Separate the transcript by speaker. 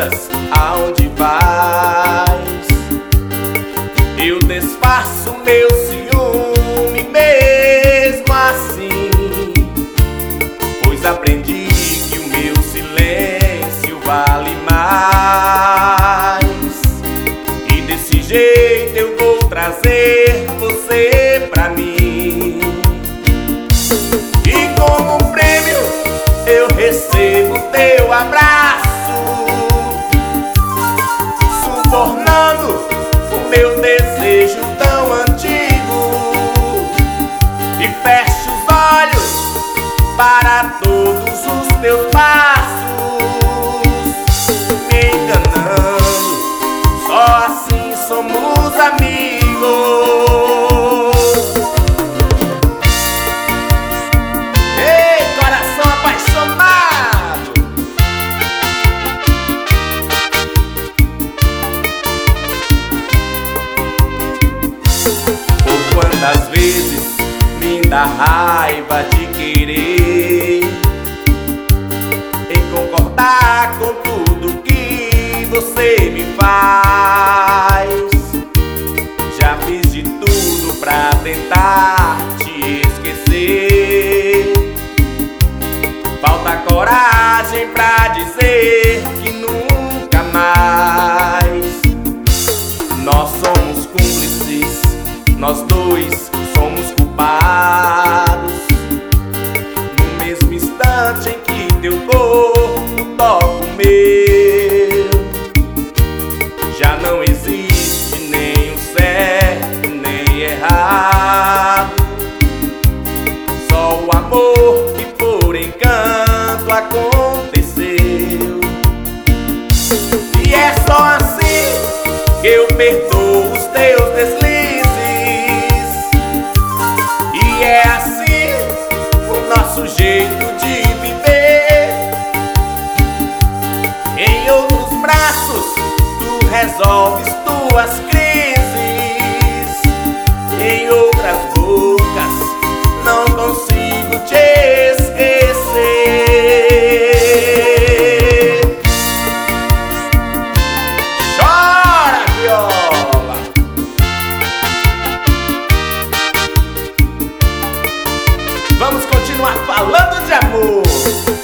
Speaker 1: perguntas aonde vais. Eu desfaço meu ciúme mesmo assim, pois aprendi que o meu silêncio vale mais. E desse jeito eu vou trazer você pra mim. E como um prêmio eu recebo teu abraço, subornando o meu desejo tão antigo. E fecho os olhos para todos os teus passos, me enganando. Só assim somos amigos. Ei, coração apaixonado! Por quantas vezes me dá raiva de querer em concordar com tudo que você me faz. Já fiz de tudo pra tentar te esquecer. Falta coragem pra dizer que nunca mais. Nós somos cúmplices, nós dois somos culpados. No mesmo instante em que teu corpo toca o meu, já não existe nem o certo nem errado, só o amor que por encanto aconteceu. E é só assim que eu perdoo os teus deslizes. E é assim o nosso jeito de viver. Em outros braços tu resolves tuas crises, em outras bocas não consigo te esquecer. Chora, viola! Vamos continuar falando de amor.